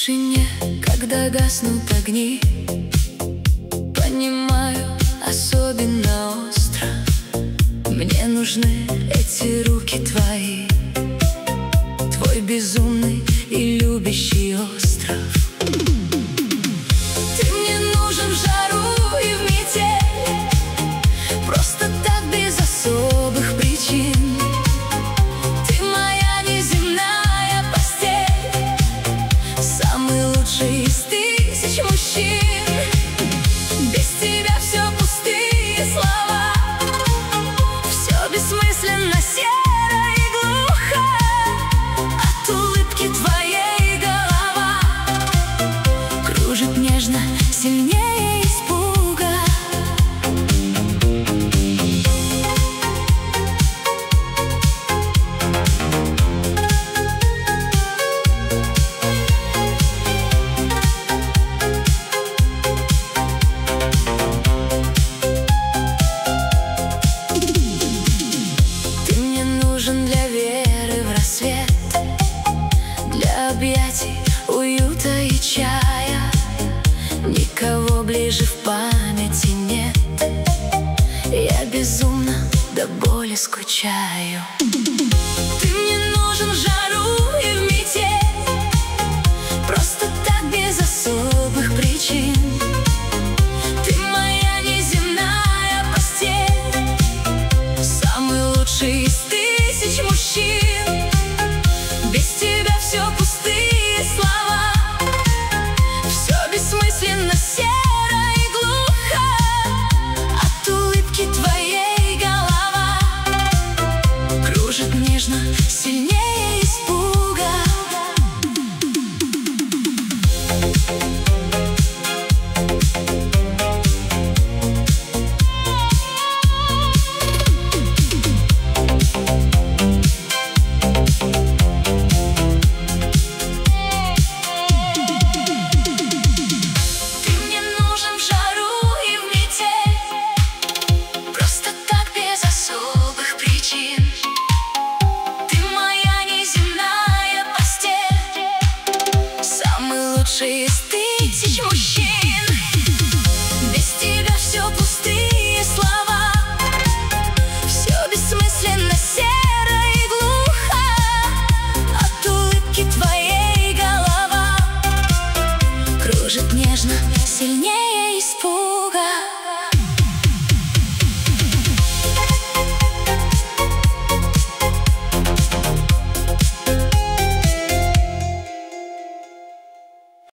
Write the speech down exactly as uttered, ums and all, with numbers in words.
тишине, когда гаснут огни, понимаю особенно остро: мне нужны эти руки твои, твой безумный и любящий остров. Ты мне нужен в жару и в метель, просто так, без особых причин. Ты моя неземная постель, самый лучший из тысяч мужчин. Без тебя все пустые слова, все бессмысленно, серо и глухо. От улыбки твоей голова кружит нежно, сильнее испуга. Ты мне нужен для веры в рассвет, для объятий, уюта и чая. Никого ближе в памяти нет, я безумно до боли скучаю. Ты мне нужен в жару и в метель, просто так, без особых причин. Ты моя неземная постель, самый лучший из тысяч мужчин. Без тебя все пустые слова, все бессмысленно, серо и глухо. От улыбки твоей голова кружит нежно, сильнее испуга. Лучший из тысяч мужчин. Без тебя все пустые слова, все бессмысленно, серо и глухо. От улыбки твоей голова кружит нежно, сильнее